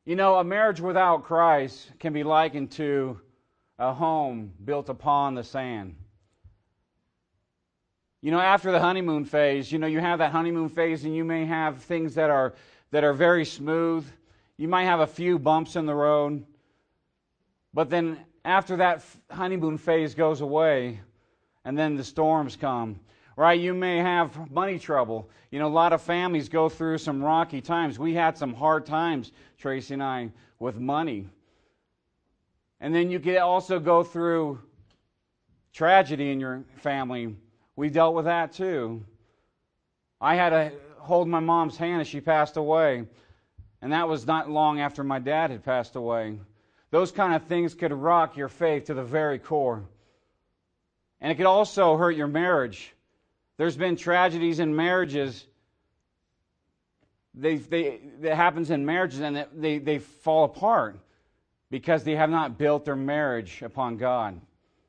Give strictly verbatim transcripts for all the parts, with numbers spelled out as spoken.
You know, a marriage without Christ can be likened to a home built upon the sand. You know, after the honeymoon phase, you know, you have that honeymoon phase and you may have things that are that are very smooth. You might have a few bumps in the road. But then after that honeymoon phase goes away and then the storms come, right? You may have money trouble. You know, a lot of families go through some rocky times. We had some hard times, Tracy and I, with money. And then you could also go through tragedy in your family. We dealt with that too. I had to hold my mom's hand as she passed away. And that was not long after my dad had passed away. Those kind of things could rock your faith to the very core. And it could also hurt your marriage. There's been tragedies in marriages they, they, that happens in marriages and they, they fall apart because they have not built their marriage upon God.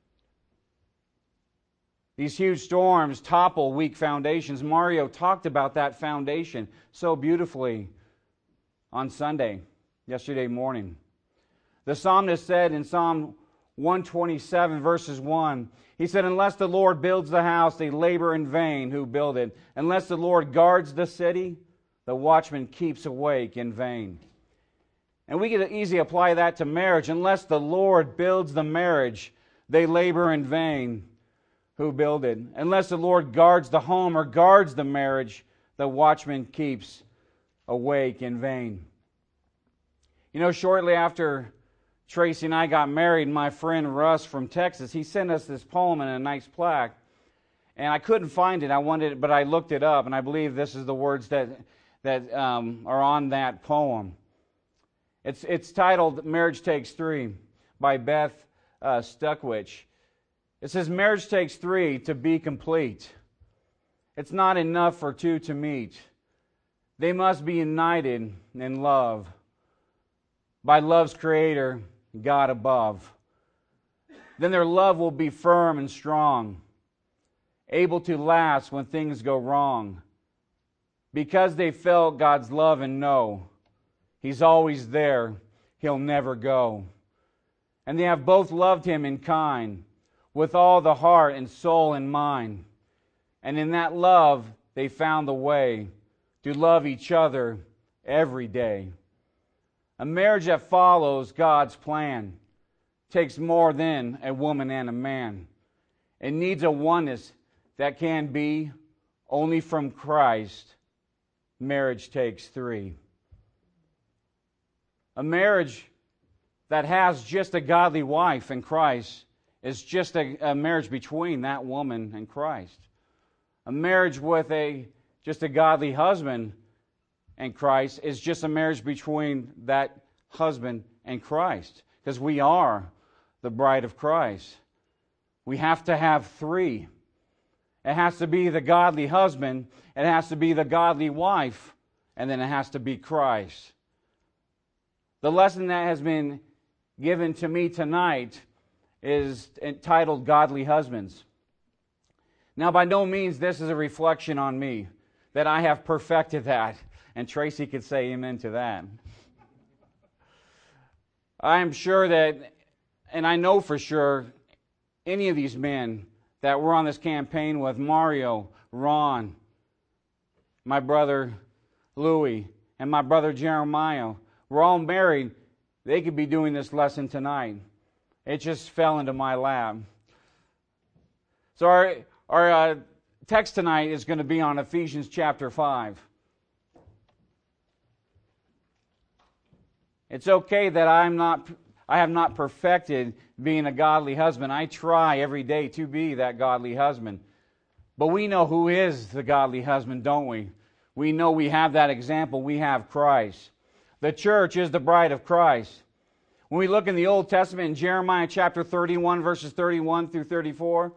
These huge storms topple weak foundations. Mario talked about that foundation so beautifully on Sunday, yesterday morning. The psalmist said in Psalm one twenty-seven, verses one, he said, "Unless the Lord builds the house, they labor in vain who build it. Unless the Lord guards the city, the watchman keeps awake in vain." And we can easily apply that to marriage. Unless the Lord builds the marriage, they labor in vain who build it. Unless the Lord guards the home or guards the marriage, the watchman keeps awake in vain. You know, shortly after Tracy and I got married, my friend Russ from Texas, he sent us this poem and a nice plaque. And I couldn't find it. I wanted it, but I looked it up, and I believe this is the words that that um, are on that poem. It's it's titled "Marriage Takes Three" by Beth uh, Stuckwich. It says, "Marriage takes three to be complete. It's not enough for two to meet. They must be united in love by love's creator, God above. Then their love will be firm and strong, able to last when things go wrong. Because they felt God's love and know He's always there, He'll never go. And they have both loved Him in kind, with all the heart and soul and mind. And in that love they found the way to love each other every day. A marriage that follows God's plan takes more than a woman and a man. It needs a oneness that can be only from Christ. Marriage takes three." A marriage that has just a godly wife in Christ is just a, a marriage between that woman and Christ. A marriage with a just a godly husband and Christ is just a marriage between that husband and Christ, because we are the bride of Christ. We have to have three. It has to be the godly husband, it has to be the godly wife, and then it has to be Christ. The lesson that has been given to me tonight is entitled "Godly Husbands." Now, by no means this is a reflection on me, that I have perfected that. And Tracy could say amen to that. I am sure that, and I know for sure, any of these men that were on this campaign with Mario, Ron, my brother Louis, and my brother Jeremiah, we're all married. They could be doing this lesson tonight. It just fell into my lap. So our, our uh, text tonight is going to be on Ephesians chapter five. It's okay that I'm not, I have not perfected being a godly husband. I try every day to be that godly husband. But we know who is the godly husband, don't we? We know we have that example. We have Christ. The church is the bride of Christ. When we look in the Old Testament, in Jeremiah chapter thirty-one, verses thirty-one through thirty-four,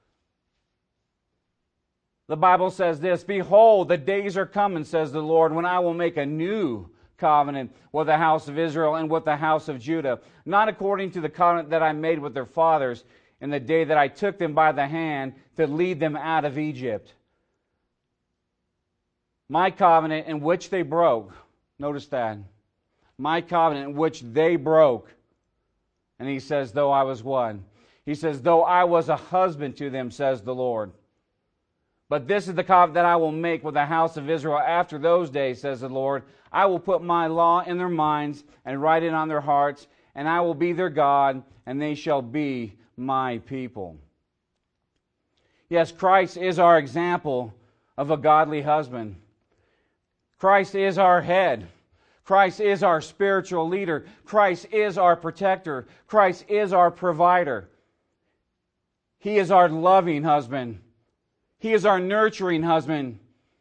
the Bible says this, "Behold, the days are coming, says the Lord, when I will make a new covenant with the house of Israel and with the house of Judah, not according to the covenant that I made with their fathers in the day that I took them by the hand to lead them out of Egypt. My covenant in which they broke," notice that, My covenant which they broke. And he says, though I was one. He says, though I was a husband to them, says the Lord. But this is the covenant that I will make with the house of Israel after those days, says the Lord. I will put my law in their minds and write it on their hearts, and I will be their God, and they shall be my people. Yes, Christ is our example of a godly husband. Christ is our head. Christ is our spiritual leader. Christ is our protector. Christ is our provider. He is our loving husband. He is our nurturing husband.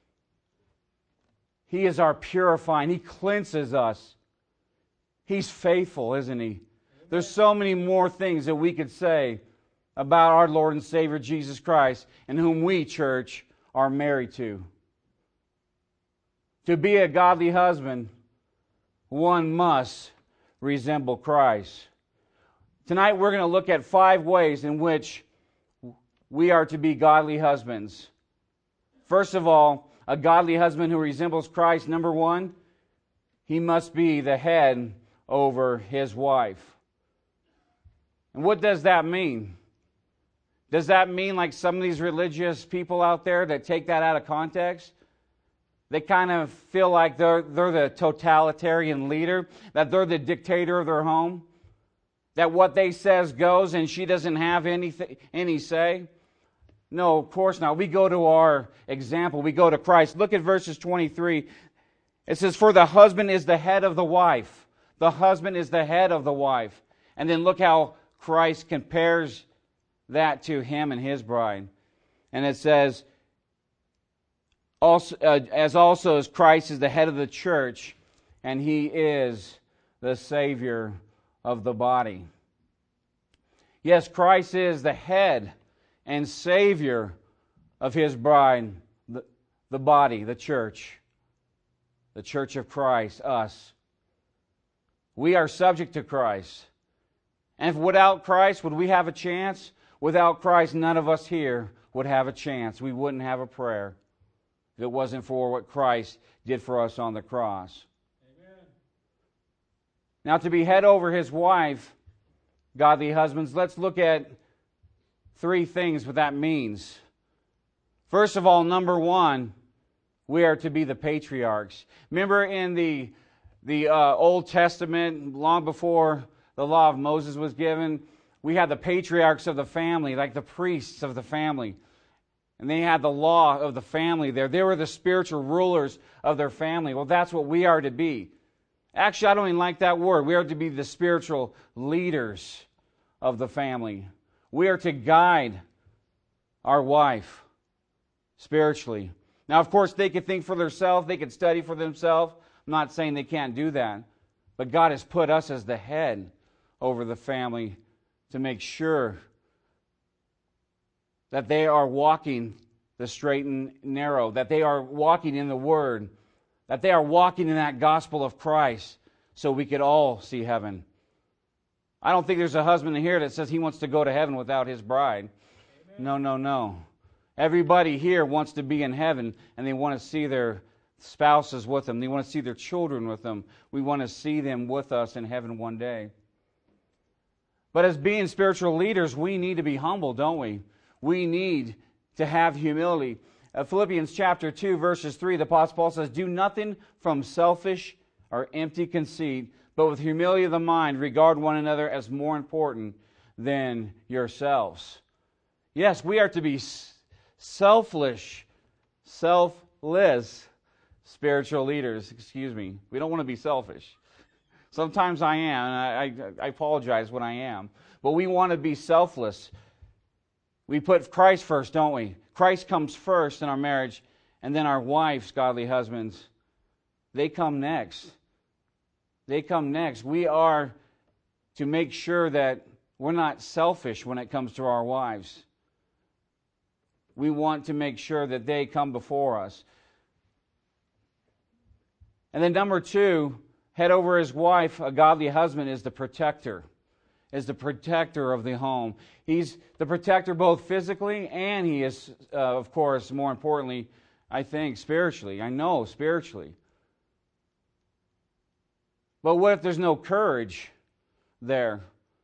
He is our purifying. He cleanses us. He's faithful, isn't He? There's so many more things that we could say about our Lord and Savior Jesus Christ, and whom we, church, are married to. To be a godly husband, one must resemble Christ. Tonight we're going to look at five ways in which we are to be godly husbands. First of all, a godly husband who resembles Christ, number one, he must be the head over his wife. And what does that mean? Does that mean like some of these religious people out there that take that out of context? They kind of feel like they're, they're the totalitarian leader, that they're the dictator of their home, that what they says goes and she doesn't have any, any say? No, of course not. We go to our example. We go to Christ. Look at verses twenty-three. It says, for the husband is the head of the wife. The husband is the head of the wife. And then look how Christ compares that to him and his bride. And it says, also, uh, as also as Christ is the head of the church, and He is the Savior of the body. Yes, Christ is the head and Savior of His bride, the, the body, the church. The church of Christ, us. We are subject to Christ. And if without Christ, would we have a chance? Without Christ, none of us here would have a chance. We wouldn't have a prayer if it wasn't for what Christ did for us on the cross. Amen. Now, to be head over his wife, godly husbands, let's look at three things what that means. First of all, number one, we are to be the patriarchs. Remember in the, the uh, Old Testament, long before the law of Moses was given, we had the patriarchs of the family, like the priests of the family. And they had the law of the family there. They were the spiritual rulers of their family. Well, that's what we are to be. Actually, I don't even like that word. We are to be the spiritual leaders of the family. We are to guide our wife spiritually. Now, of course, they could think for themselves. They could study for themselves. I'm not saying they can't do that. But God has put us as the head over the family to make sure that they are walking the straight and narrow, that they are walking in the Word, that they are walking in that gospel of Christ so we could all see heaven. I don't think there's a husband in here that says he wants to go to heaven without his bride. Amen. No, no, no. Everybody here wants to be in heaven, and they want to see their spouses with them. They want to see their children with them. We want to see them with us in heaven one day. But as being spiritual leaders, we need to be humble, don't we? We need to have humility. Uh, Philippians chapter two, verses three, the Apostle Paul says, do nothing from selfish or empty conceit, but with humility of the mind, regard one another as more important than yourselves. Yes, we are to be selfish, selfless spiritual leaders. Excuse me. We don't want to be selfish. Sometimes I am, and I, I, I apologize when I am. But we want to be selfless. We put Christ first, don't we? Christ comes first in our marriage, and then our wives, godly husbands, they come next. They come next. We are to make sure that we're not selfish when it comes to our wives. We want to make sure that they come before us. And then number two, head over his wife, a godly husband is the protector. Is the protector of the home. He's the protector both physically and he is, uh, of course, more importantly, I think, spiritually. I know, spiritually. But what if there's no courage there?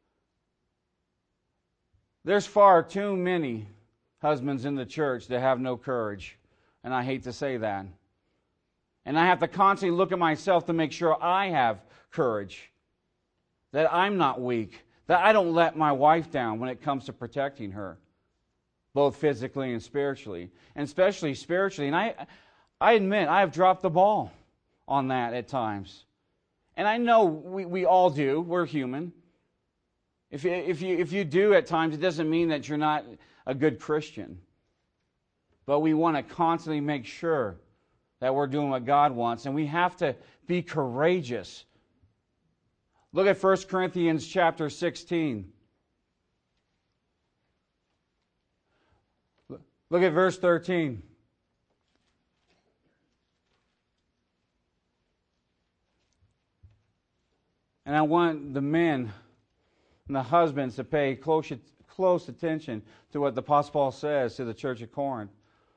There's far too many husbands in the church that have no courage. And I hate to say that. And I have to constantly look at myself to make sure I have courage. That I'm not weak. That I don't let my wife down when it comes to protecting her. Both physically and spiritually. And especially spiritually. And I, I admit, I have dropped the ball on that at times. And I know we, we all do. We're human. If you, if you, if you do at times, it doesn't mean that you're not a good Christian. But we want to constantly make sure that we're doing what God wants. And we have to be courageous. Look at First Corinthians chapter sixteen. Look at verse thirteen. And I want the men and the husbands to pay close, close attention to what the Apostle Paul says to the church of Corinth.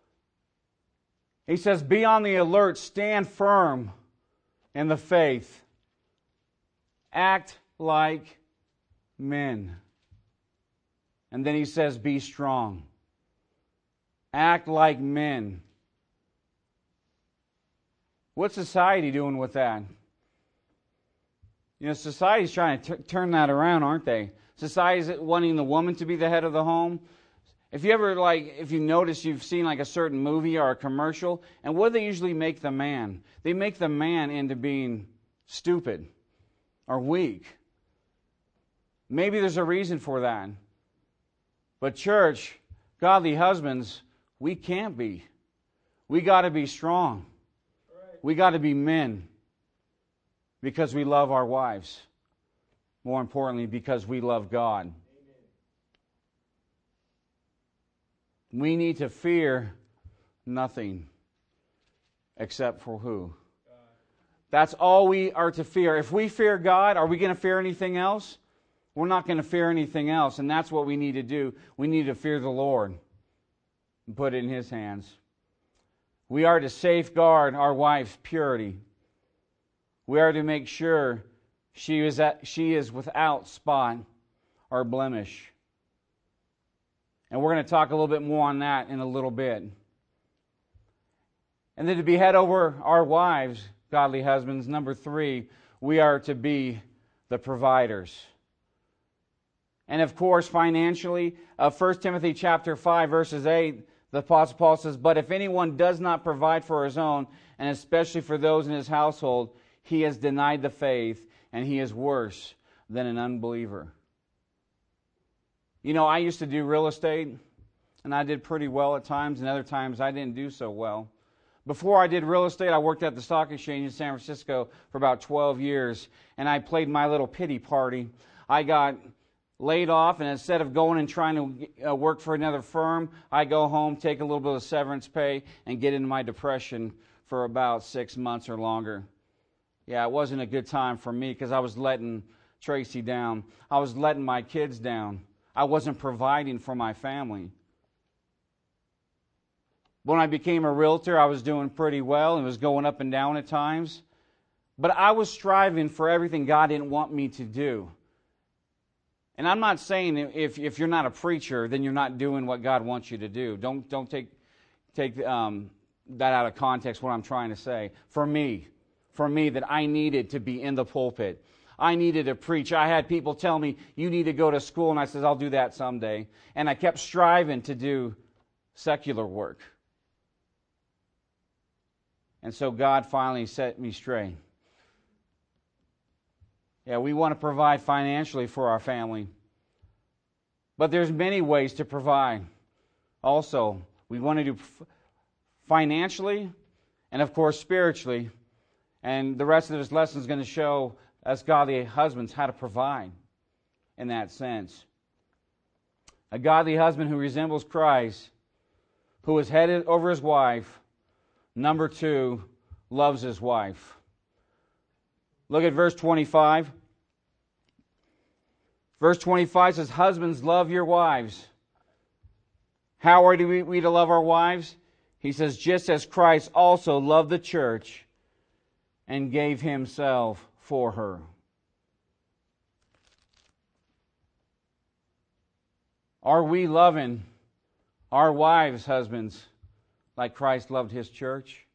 He says, be on the alert, stand firm in the faith. Act like men. And then he says, be strong. Act like men. What's society doing with that? You know, society's trying to t- turn that around, aren't they? Society's wanting the woman to be the head of the home. If you ever, like, if you notice, you've seen like a certain movie or a commercial, and what do they usually make the man? They make the man into being stupid or weak. Maybe there's a reason for that. But church, godly husbands, we can't be. We got to be strong. We got to be men because we love our wives. More importantly, because we love God. We need to fear nothing except for who? God. That's all we are to fear. If we fear God, are we going to fear anything else? We're not going to fear anything else, and that's what we need to do. We need to fear the Lord and put it in His hands. We are to safeguard our wife's purity. We are to make sure she is at, she is without spot or blemish. And we're going to talk a little bit more on that in a little bit. And then to be head over our wives, godly husbands, number three, we are to be the providers. And of course, financially, uh, First Timothy chapter five, verses eight, the Apostle Paul says, but if anyone does not provide for his own, and especially for those in his household, he has denied the faith, and he is worse than an unbeliever. You know, I used to do real estate, and I did pretty well at times, and other times I didn't do so well. Before I did real estate, I worked at the stock exchange in San Francisco for about twelve years, and I played my little pity party. I got laid off, and instead of going and trying to uh, work for another firm, I go home, take a little bit of severance pay, and get into my depression for about six months or longer. Yeah, it wasn't a good time for me because I was letting Tracy down. I was letting my kids down. I wasn't providing for my family. When I became a realtor, I was doing pretty well and was going up and down at times. But I was striving for everything God didn't want me to do. And I'm not saying if, if you're not a preacher, then you're not doing what God wants you to do. Don't, don't take, take um, that out of context, what I'm trying to say. For me, for me, that I needed to be in the pulpit. I needed to preach. I had people tell me, you need to go to school. And I said, I'll do that someday. And I kept striving to do secular work. And so God finally set me straight. Yeah, we want to provide financially for our family. But there's many ways to provide. Also, we want to do financially and, of course, spiritually. And the rest of this lesson is going to show us godly husbands how to provide in that sense. A godly husband who resembles Christ, who is headed over his wife. Number two, loves his wife. Look at verse twenty-five. Verse twenty-five says, husbands, love your wives. How are we to love our wives? He says, just as Christ also loved the church and gave himself for her. Are we loving our wives, husbands, like Christ loved His church?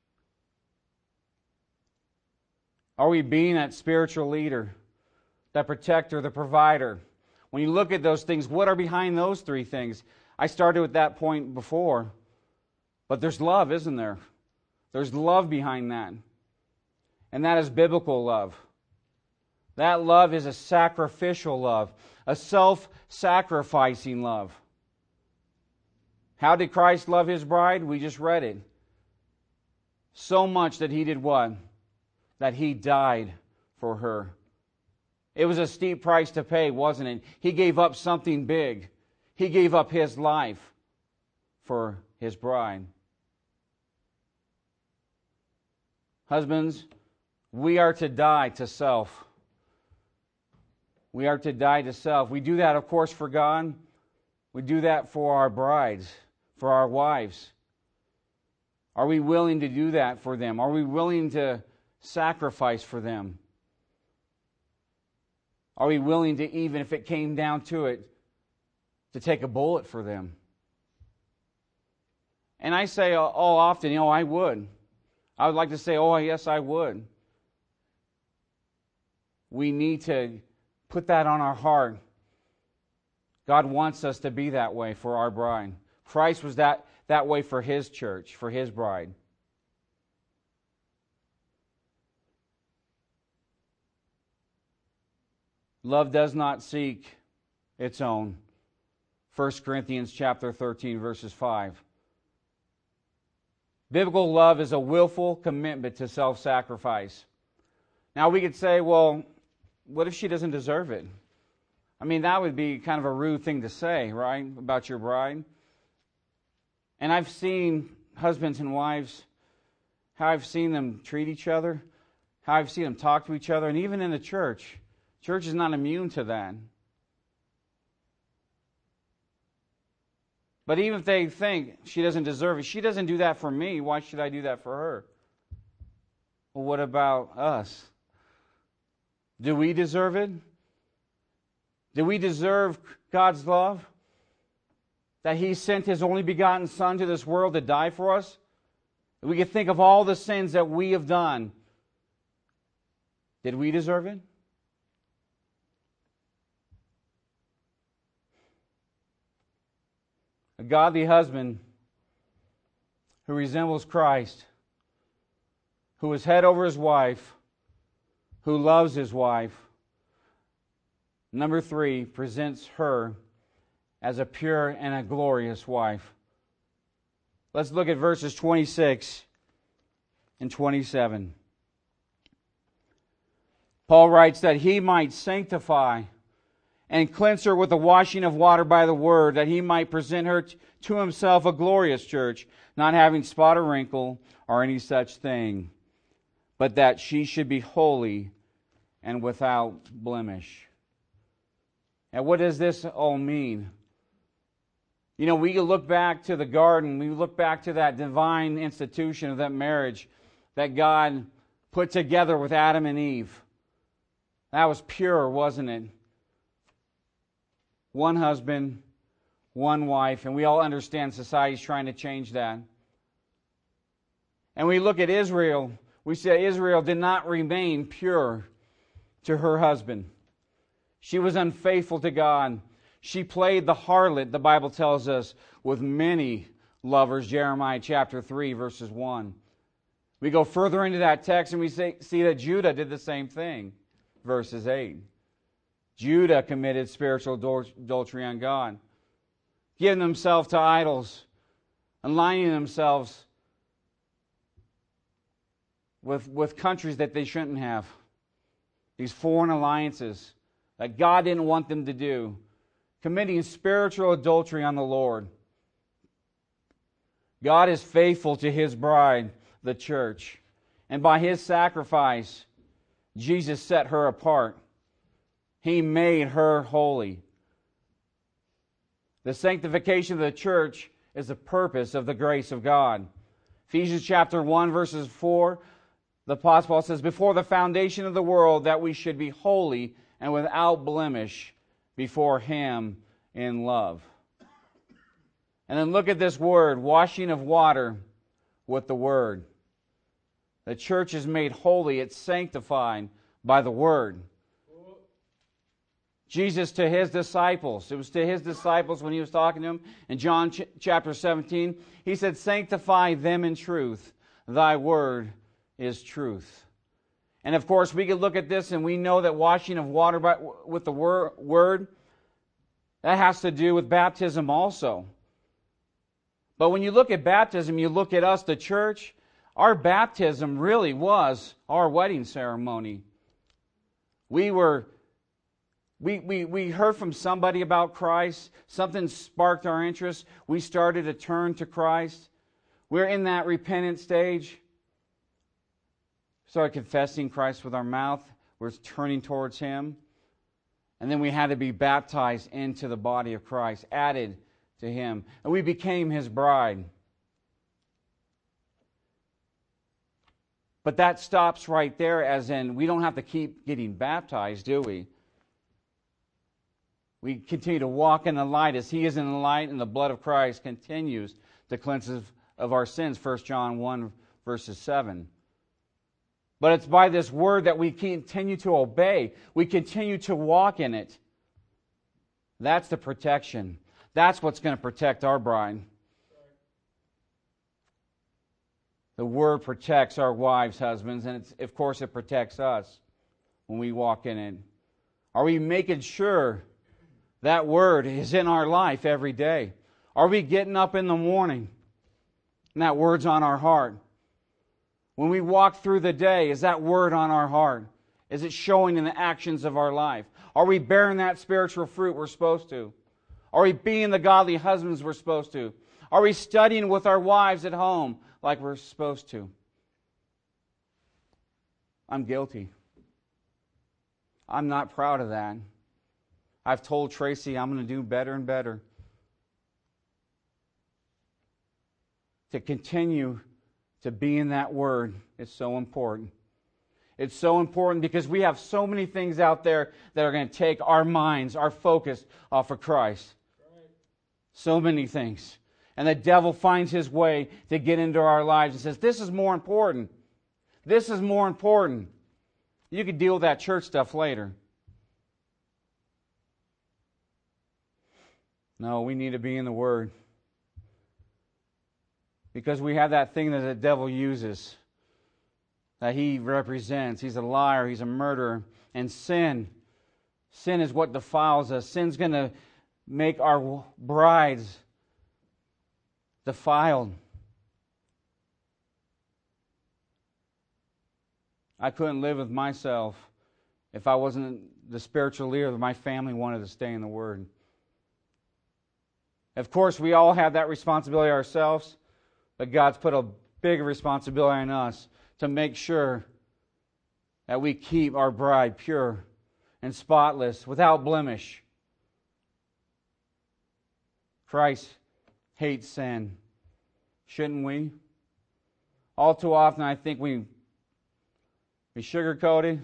Are we being that spiritual leader, that protector, the provider? When you look at those things, what are behind those three things? I started with that point before, but there's love, isn't there? There's love behind that. And that is biblical love. That love is a sacrificial love, a self-sacrificing love. How did Christ love His bride? We just read it. So much that He did what? That He died for her. It was a steep price to pay, wasn't it? He gave up something big. He gave up His life for His bride. Husbands, we are to die to self. We are to die to self. We do that, of course, for God. We do that for our brides, for our wives. Are we willing to do that for them? Are we willing to sacrifice for them? Are we willing to, even if it came down to it, to take a bullet for them? And I say all often, you know, I would. I would like to say, oh, yes, I would. We need to put that on our heart. God wants us to be that way for our bride. Christ was that, that way for His church, for His bride. Love does not seek its own. First Corinthians chapter thirteen, verses five. Biblical love is a willful commitment to self-sacrifice. Now we could say, well, what if she doesn't deserve it? I mean, that would be kind of a rude thing to say, right, about your bride. And I've seen husbands and wives, how I've seen them treat each other, how I've seen them talk to each other, and even in the church. Church is not immune to that. But even if they think she doesn't deserve it, she doesn't do that for me, why should I do that for her? Well, what about us? Do we deserve it? Do we deserve God's love? That He sent His only begotten Son to this world to die for us? We can think of all the sins that we have done. Did we deserve it? A godly husband who resembles Christ, who is head over his wife, who loves his wife. Number three, presents her as a pure and a glorious wife. Let's look at verses twenty-six and twenty-seven. Paul writes that he might sanctify and cleanse her with the washing of water by the word, that he might present her to himself a glorious church, not having spot or wrinkle or any such thing, but that she should be holy and without blemish. And what does this all mean? You know, we look back to the garden, we look back to that divine institution of that marriage that God put together with Adam and Eve. That was pure, wasn't it? One husband, one wife, and we all understand society's trying to change that. And we look at Israel, we say Israel did not remain pure to her husband. She was unfaithful to God. She played the harlot, the Bible tells us, with many lovers, Jeremiah chapter three, verses one. We go further into that text and we say, see that Judah did the same thing, verses eight. Judah committed spiritual adultery on God, giving themselves to idols, aligning themselves with, with countries that they shouldn't have. These foreign alliances that God didn't want them to do, committing spiritual adultery on the Lord. God is faithful to His bride, the church, and by His sacrifice, Jesus set her apart. He made her holy. The sanctification of the church is the purpose of the grace of God. Ephesians chapter one, verses four, the Apostle Paul says, before the foundation of the world, that we should be holy and without blemish before Him in love. And then look at this word, washing of water with the Word. The church is made holy, it's sanctified by the Word. Jesus to His disciples, it was to His disciples when He was talking to them in John ch- chapter seventeen, He said, sanctify them in truth. Thy Word is truth. And of course, we could look at this and we know that washing of water by, with the wor- Word, that has to do with baptism also. But when you look at baptism, you look at us, the church, our baptism really was our wedding ceremony. We were, we, we, we heard from somebody about Christ. Something sparked our interest. We started to turn to Christ. We're in that repentant stage. Started confessing Christ with our mouth. We're turning towards Him. And then we had to be baptized into the body of Christ, added to Him. And we became His bride. But that stops right there, as in we don't have to keep getting baptized, do we? We continue to walk in the light as He is in the light, and the blood of Christ continues to cleanse us of our sins, First John one, verses seven. But it's by this Word that we continue to obey. We continue to walk in it. That's the protection. That's what's going to protect our bride. The Word protects our wives, husbands, and it's, of course it protects us when we walk in it. Are we making sure that Word is in our life every day? Are we getting up in the morning and that Word's on our heart? When we walk through the day, is that Word on our heart? Is it showing in the actions of our life? Are we bearing that spiritual fruit we're supposed to? Are we being the godly husbands we're supposed to? Are we studying with our wives at home like we're supposed to? I'm guilty. I'm not proud of that. I've told Tracy I'm going to do better and better. To continue to be in that Word is so important. It's so important because we have so many things out there that are going to take our minds, our focus off of Christ. So many things. And the devil finds his way to get into our lives and says, this is more important. This is more important. You can deal with that church stuff later. No, we need to be in the Word. Because we have that thing that the devil uses, that he represents. He's a liar, he's a murderer. And sin, sin is what defiles us. Sin's going to make our brides defiled. I couldn't live with myself if I wasn't the spiritual leader that my family wanted to stay in the Word. Of course, we all have that responsibility ourselves, but God's put a big responsibility on us to make sure that we keep our bride pure and spotless, without blemish. Christ hates sin. Shouldn't we? All too often I think we, we sugarcoat it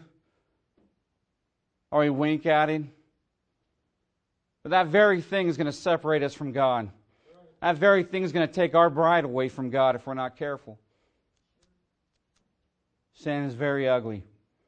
or we wink at it. But that very thing is going to separate us from God. That very thing is going to take our bride away from God if we're not careful. Sin is very ugly.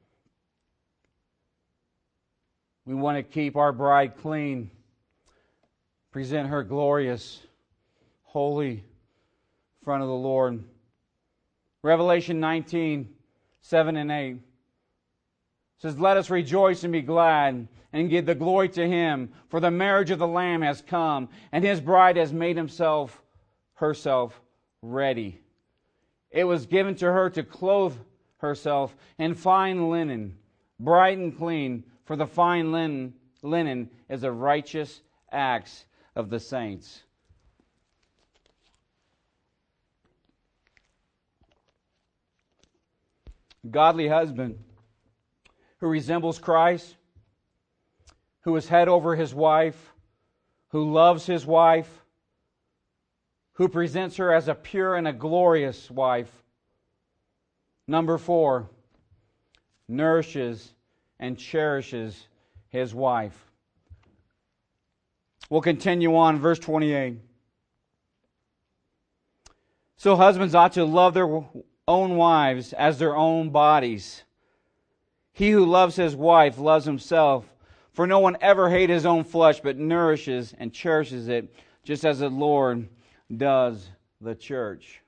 We want to keep our bride clean, present her glorious, holy in front of the Lord. Revelation nineteen, seven and eight says, let us rejoice and be glad and give the glory to Him, for the marriage of the Lamb has come, and His bride has made himself, herself ready. It was given to her to clothe herself in fine linen, bright and clean, for the fine linen, linen is the righteous acts of the saints. Godly husband who resembles Christ, who is head over his wife, who loves his wife, who presents her as a pure and a glorious wife, Number four, nourishes and cherishes his wife. We'll continue on, verse twenty-eight. So husbands ought to love their own wives as their own bodies. He who loves his wife loves himself. For no one ever hated his own flesh, but nourishes and cherishes it, just as the Lord does the church.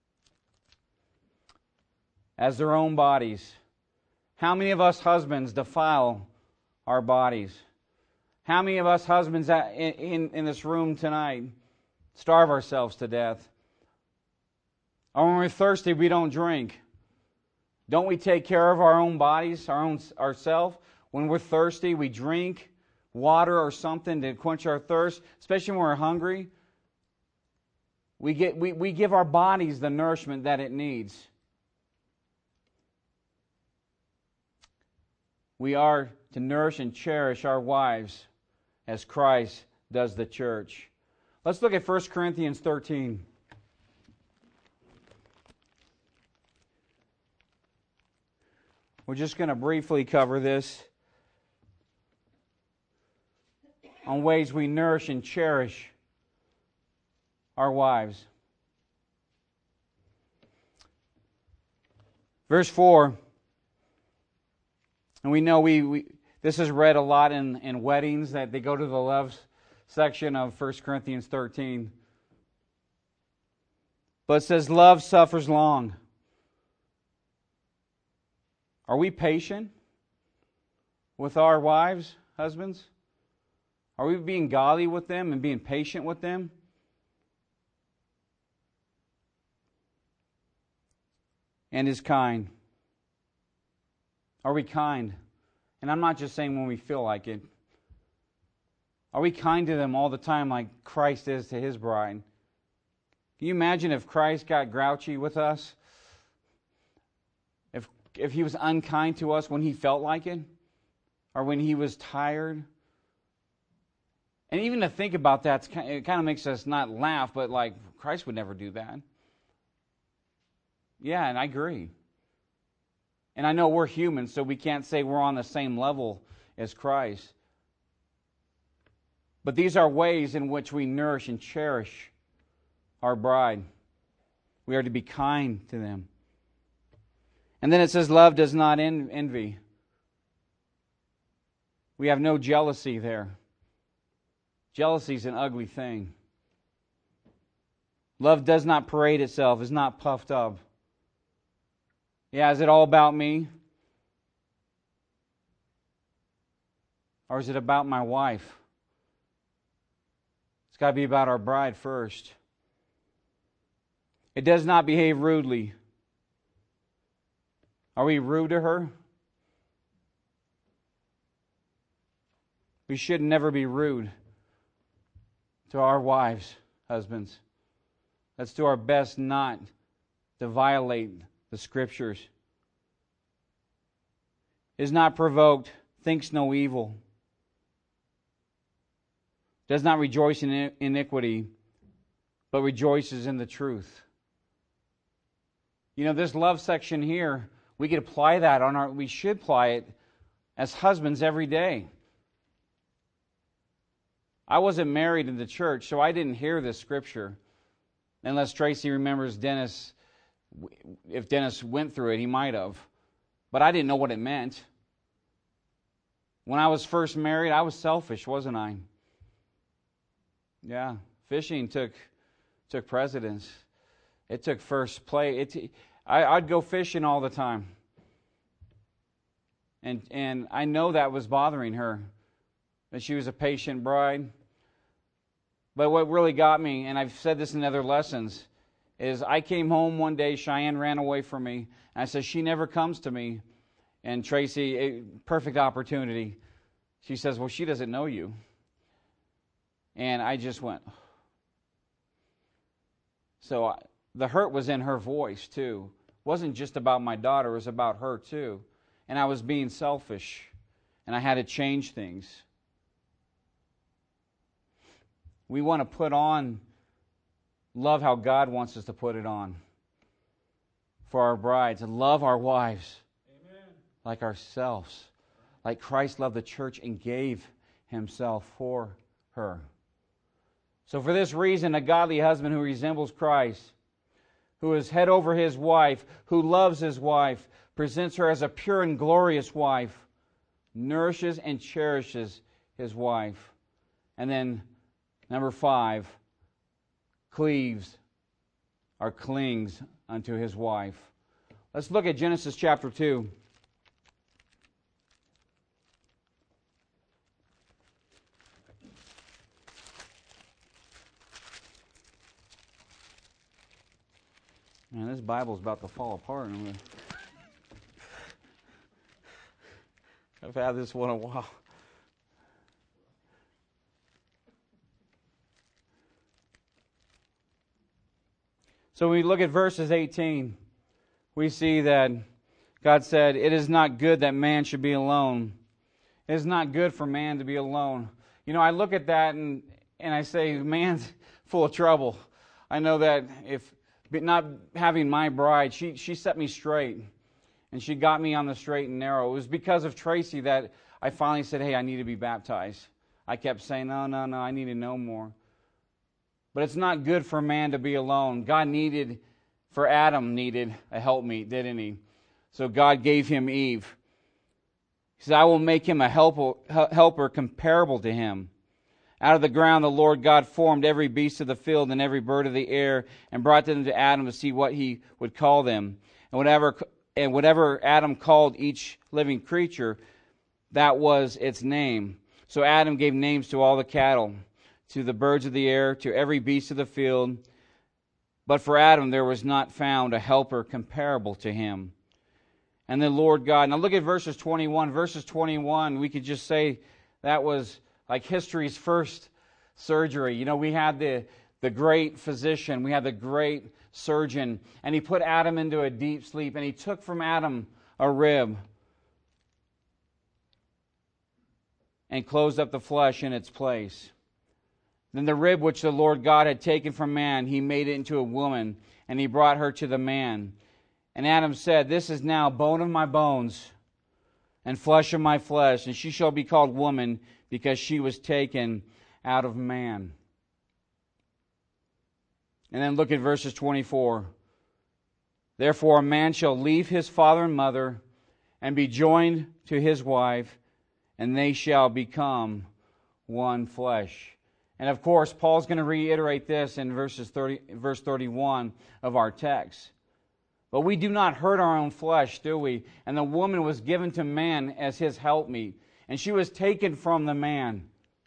As their own bodies. How many of us husbands defile our bodies? How many of us husbands in, in, in this room tonight starve ourselves to death? Or when we're thirsty, we don't drink. Don't we take care of our own bodies, our own ourselves? When we're thirsty, we drink water or something to quench our thirst, especially when we're hungry. We get we, we give our bodies the nourishment that it needs. We are to nourish and cherish our wives as Christ does the church. Let's look at First Corinthians thirteen. We're just going to briefly cover this on ways we nourish and cherish our wives. Verse four. And we know we, we this is read a lot in, in weddings, that they go to the love section of First Corinthians thirteen. But it says, love suffers long. Are we patient with our wives, husbands? Are we being godly with them and being patient with them? And is kind. Are we kind? And I'm not just saying when we feel like it. Are we kind to them all the time like Christ is to His bride? Can you imagine if Christ got grouchy with us? If if He was unkind to us when He felt like it? Or when He was tired? And even to think about that, it kind of makes us not laugh, but like, Christ would never do that. Yeah, and I agree. And I know we're human, so we can't say we're on the same level as Christ. But these are ways in which we nourish and cherish our bride. We are to be kind to them. And then it says, love does not envy. We have no jealousy there. Jealousy is an ugly thing. Love does not parade itself, is not puffed up. Yeah, is it all about me? Or is it about my wife? It's got to be about our bride first. It does not behave rudely. Are we rude to her? We should never be rude to our wives, husbands. Let's do our best not to violate the Scriptures. Is not provoked, thinks no evil. Does not rejoice in iniquity, but rejoices in the truth. You know, this love section here, we could apply that on our, we should apply it as husbands every day. I wasn't married in the church, so I didn't hear this scripture. Unless Tracy remembers Dennis, if Dennis went through it, he might have. But I didn't know what it meant. When I was first married, I was selfish, wasn't I? Yeah, fishing took took precedence. It took first place. It, I, I'd go fishing all the time. And and I know that was bothering her, that she was a patient bride. But what really got me, and I've said this in other lessons, is I came home one day, Cheyenne ran away from me, and I said, she never comes to me. And Tracy, a perfect opportunity. She says, well, she doesn't know you. And I just went. So I, the hurt was in her voice, too. It wasn't just about my daughter, it was about her, too. And I was being selfish, and I had to change things. We want to put on love how God wants us to put it on. for our brides, and love our wives Amen. Like ourselves, like Christ loved the church and gave himself for her. So for this reason, a godly husband who resembles Christ, who is head over his wife, who loves his wife, presents her as a pure and glorious wife, nourishes and cherishes his wife. And then, number five, cleaves or clings unto his wife. Let's look at Genesis chapter two. Man, this Bible's about to fall apart. I've had this one a while. So when we look at verses eighteen, we see that God said, "It is not good that man should be alone." It is not good for man to be alone. You know, I look at that and, and I say, man's full of trouble. I know that if not having my bride, she, she set me straight. And she got me on the straight and narrow. It was because of Tracy that I finally said, hey, I need to be baptized. I kept saying, no, no, no, I need to know more. But it's not good for man to be alone. God needed, for Adam needed a helpmeet, didn't he? So God gave him Eve. He said, I will make him a helper, helper comparable to him. Out of the ground the Lord God formed every beast of the field and every bird of the air and brought them to Adam to see what he would call them. And whatever, and whatever Adam called each living creature, that was its name. So Adam gave names to all the cattle, to the birds of the air, to every beast of the field. But for Adam there was not found a helper comparable to him. And the Lord God, now look at verses twenty-one. Verses twenty-one, we could just say that was like history's first surgery. You know, we had the, the great physician, we had the great surgeon, and he put Adam into a deep sleep, and he took from Adam a rib and closed up the flesh in its place. Then the rib which the Lord God had taken from man, he made it into a woman, and he brought her to the man. And Adam said, this is now bone of my bones and flesh of my flesh, and she shall be called woman, because she was taken out of man. And then look at verses twenty-four. Therefore a man shall leave his father and mother, and be joined to his wife, and they shall become one flesh. And of course, Paul's going to reiterate this in verses thirty, verse thirty-one of our text. But we do not hurt our own flesh, do we? And the woman was given to man as his helpmeet, and she was taken from the man.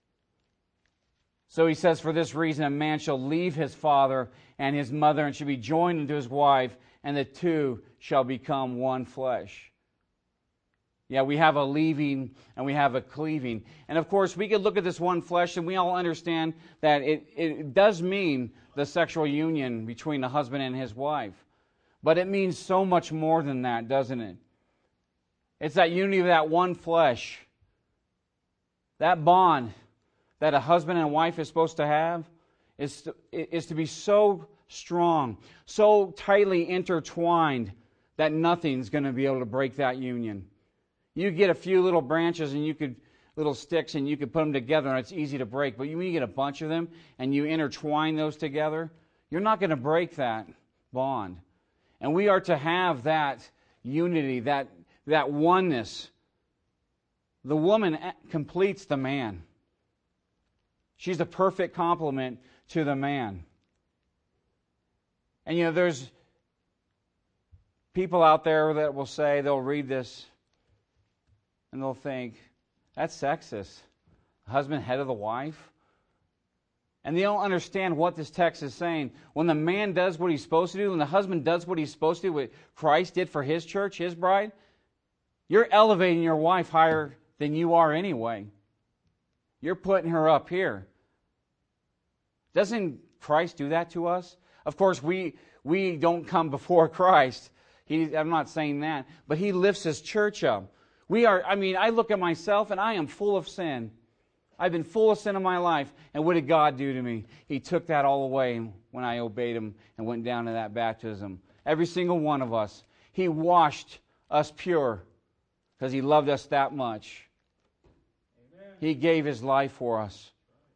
So he says, for this reason, a man shall leave his father and his mother, and shall be joined unto his wife, and the two shall become one flesh. Yeah, we have a leaving and we have a cleaving. And of course, we could look at this one flesh, and we all understand that it, it does mean the sexual union between the husband and his wife. But it means so much more than that, doesn't it? It's that unity of that one flesh. That bond that a husband and wife is supposed to have is to, is to be so strong, so tightly intertwined that nothing's going to be able to break that union. You get a few little branches and you could, little sticks, and you could put them together and it's easy to break. But when you get a bunch of them and you intertwine those together, you're not going to break that bond. And we are to have that unity, that, that oneness. The woman completes the man. She's a perfect complement to the man. And you know, there's people out there that will say, they'll read this and they'll think, that's sexist. Husband head of the wife. And they don't understand what this text is saying. When the man does what he's supposed to do, when the husband does what he's supposed to do, what Christ did for his church, his bride, you're elevating your wife higher than you are anyway. You're putting her up here. Doesn't Christ do that to us? Of course, we we don't come before Christ. He, I'm not saying that. But He lifts His church up. We are, I mean, I look at myself and I am full of sin. I've been full of sin in my life. And what did God do to me? He took that all away when I obeyed Him and went down to that baptism. every single one of us. He washed us pure because He loved us that much. Amen. He gave His life for us.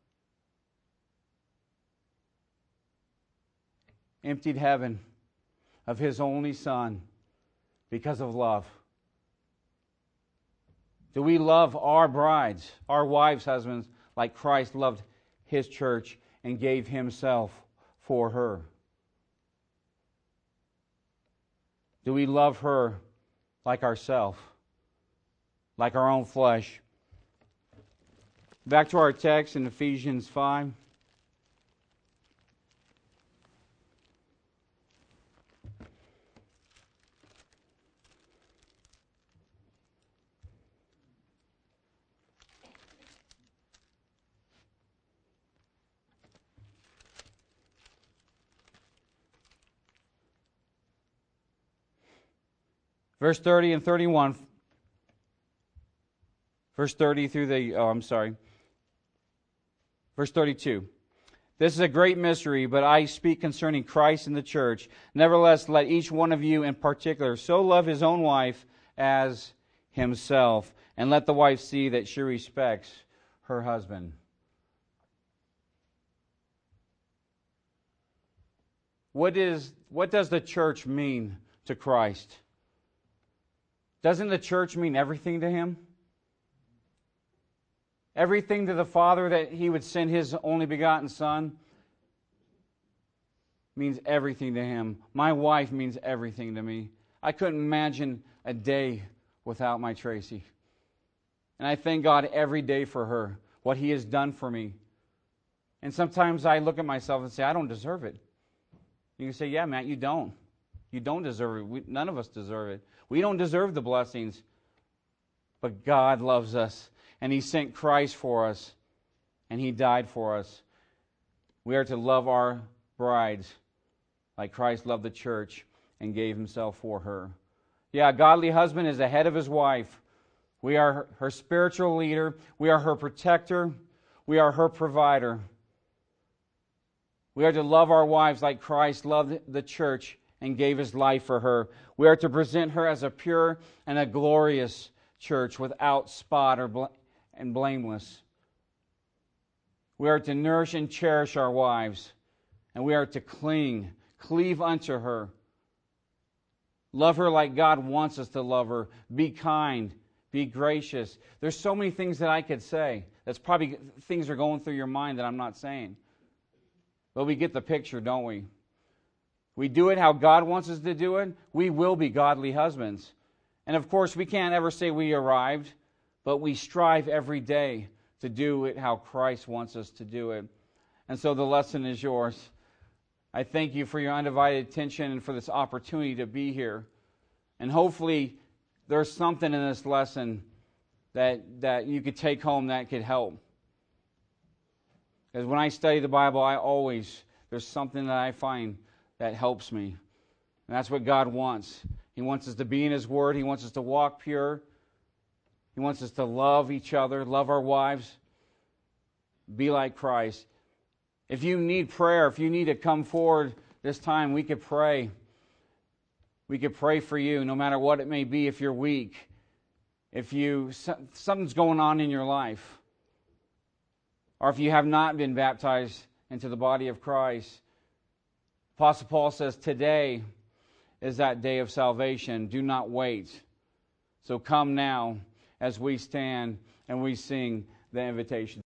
Emptied heaven of His only Son because of love. Do we love our brides, our wives, husbands, like Christ loved His church and gave Himself for her? Do we love her like ourselves, like our own flesh? Back to our text in Ephesians five. Verse thirty and thirty-one. Verse thirty through the, oh, I'm sorry. Verse thirty-two. This is a great mystery, but I speak concerning Christ and the church. Nevertheless, let each one of you in particular so love his own wife as himself, and let the wife see that she respects her husband. What is, what does the church mean to Christ? Doesn't the church mean everything to Him? Everything to the Father that He would send His only begotten Son means everything to Him. My wife means everything to me. I couldn't imagine a day without my Tracy. And I thank God every day for her, what He has done for me. And sometimes I look at myself and say, I don't deserve it. You can say, yeah, Matt, you don't. You don't deserve it. We, none of us deserve it. We don't deserve the blessings. But God loves us. And He sent Christ for us. And He died for us. We are to love our brides like Christ loved the church and gave Himself for her. Yeah, a godly husband is the head of his wife. We are her, her spiritual leader. We are her protector. We are her provider. We are to love our wives like Christ loved the church and gave His life for her. We are to present her as a pure and a glorious church without spot or bl- and blameless. We are to nourish and cherish our wives, and we are to cling, cleave unto her. Love her like God wants us to love her. Be kind, be gracious. There's so many things that I could say. That's probably things that are going through your mind that I'm not saying. But we get the picture, don't we? We do it how God wants us to do it, we will be godly husbands. And of course, we can't ever say we arrived, but we strive every day to do it how Christ wants us to do it. And so the lesson is yours. I thank you for your undivided attention and for this opportunity to be here. And hopefully there's something in this lesson that, that you could take home that could help. Because when I study the Bible, I always, there's something that I find that helps me. And that's what God wants. He wants us to be in His Word. He wants us to walk pure. He wants us to love each other, love our wives, be like Christ. If you need prayer, if you need to come forward this time, we could pray. We could pray for you, no matter what it may be. If you're weak, if you something's going on in your life, or if you have not been baptized into the body of Christ, Apostle Paul says, today is that day of salvation. Do not wait. So come now as we stand and we sing the invitation.